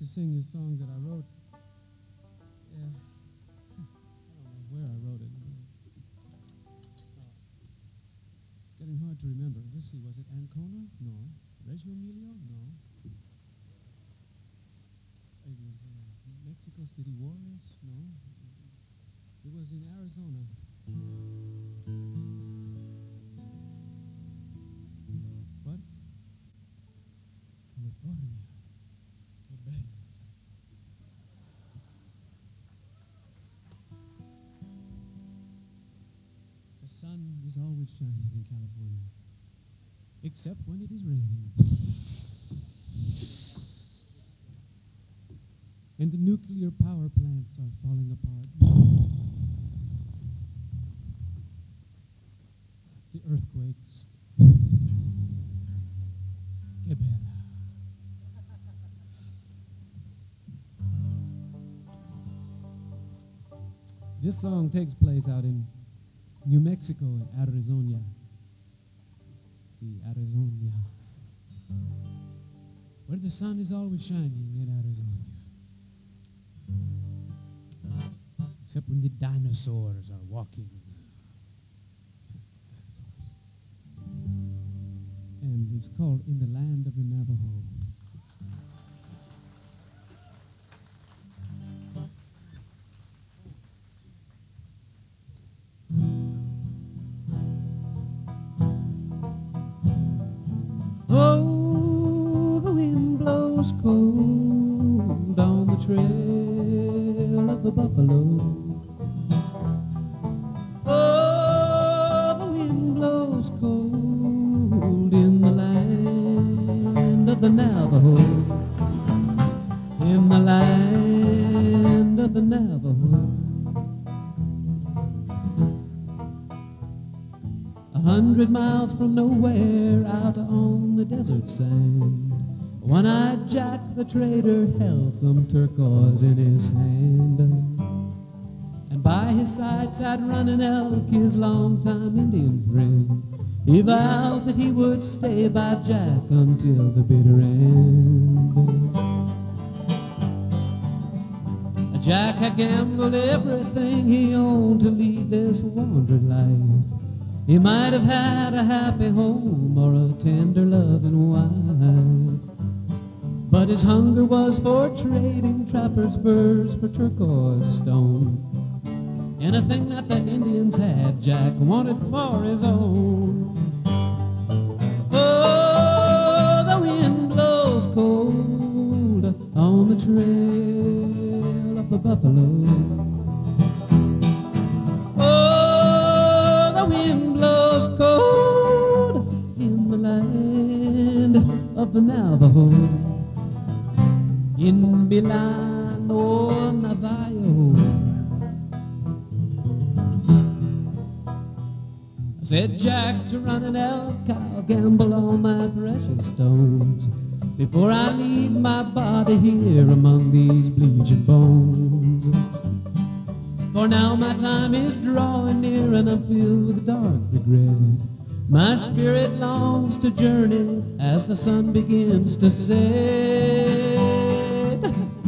to sing you a song that I wrote. I don't know where I wrote it. It's getting hard to remember. Let's see, was it Ancona? No. Reggio Emilia? No. It was Mexico City Juarez? No. It was in Arizona. What? California. Che bello. The sun is always shining in California, except when it is raining. And the nuclear power plants are falling apart. The earthquakes. Que bella. This song takes place out in New Mexico and Arizona. See, Arizona. Where the sun is always shining in Arizona. Except when the dinosaurs are walking. And it's called In the Land of the Navajo. Oh, the wind blows cold on the trail of the buffalo. Oh, the wind blows cold in the land of the Navajo. In the land of the Navajo. 100 miles from nowhere, out on the desert sand, One-Eyed Jack the trader held some turquoise in his hand. And by his side sat Running Elk, his longtime Indian friend. He vowed that he would stay by Jack until the bitter end. Jack had gambled everything he owned to lead this wandering life. He might have had a happy home or a tender loving wife, but his hunger was for trading trapper's furs for turquoise stone. Anything that the Indians had, Jack wanted for his own. Oh, the wind blows cold on the trail of the buffalo. Oh, the wind blows cold in the land of the Navajo. In Milano, Navajo. Said Jack to Running Elk, I'll gamble all my precious stones before I leave my body here among these bleaching bones. For now my time is drawing near and I'm filled with dark regret. My spirit longs to journey as the sun begins to set.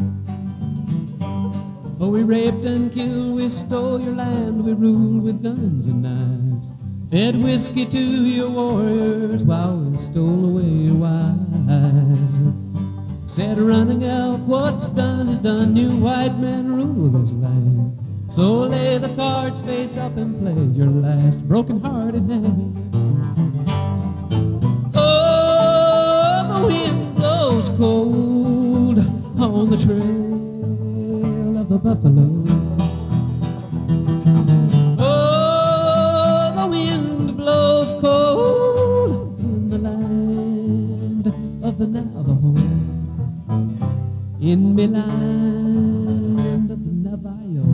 For we raped and killed, we stole your land, we ruled with guns and knives, fed whiskey to your warriors while we stole away your wives. Said Running Elk, what's done is done, you white men rule this land. So lay the cards face up and play your last broken-hearted hand. Oh, the wind blows cold on the trail of the buffalo. Cold in the land of the Navajo, in the land of the Navajo.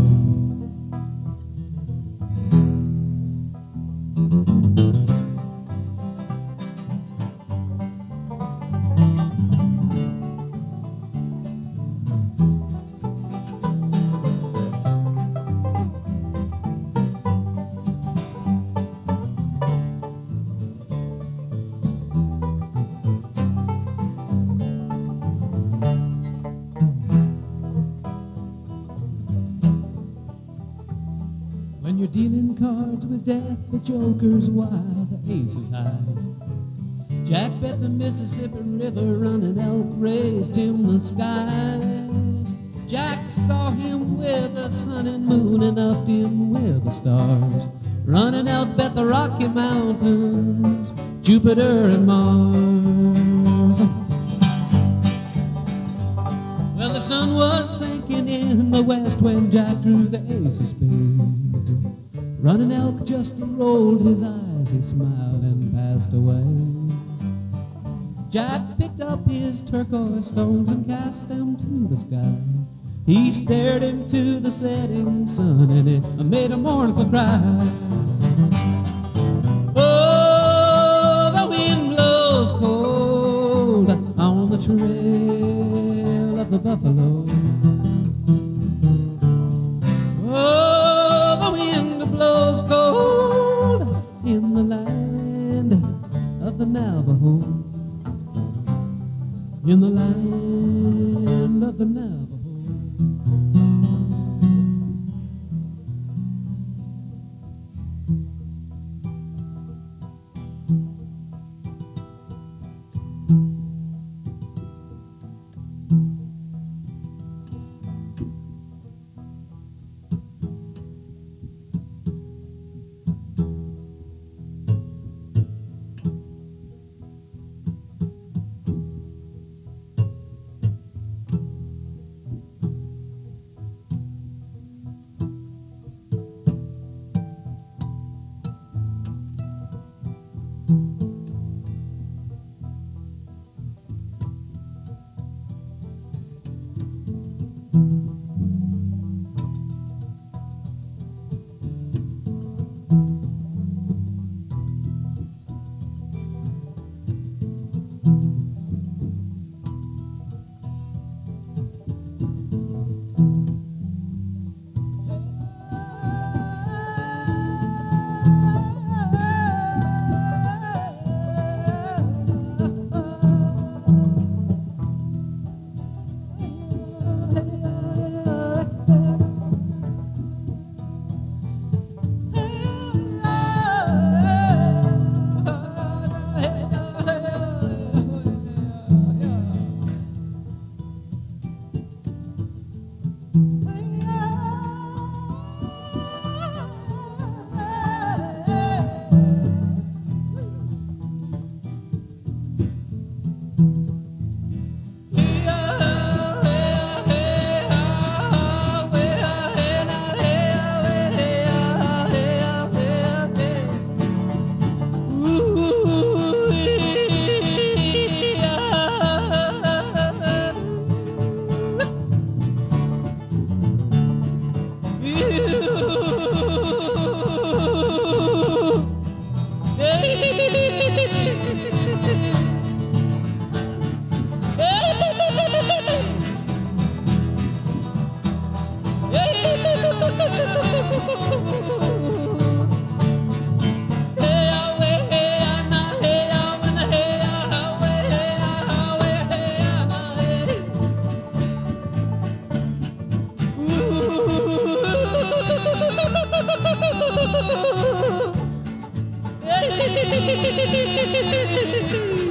dealing cards with death, the joker's wild, the ace is high. Jack bet the Mississippi River running elk raised him the sky. Jack saw him with the sun and moon and upped him with the stars. Running elk bet the Rocky Mountains, Jupiter and Mars. Well, the sun was sinking in the west when Jack drew the ace of spades. Running elk just rolled his eyes, he smiled and passed away. Jack picked up his turquoise stones and cast them to the sky. He stared into the setting sun and it made a mournful cry. Oh, the wind blows cold on the trail of the buffalo. Oh, the wind blows cold in the land of the Navajo. In the land of the Navajo. Hey,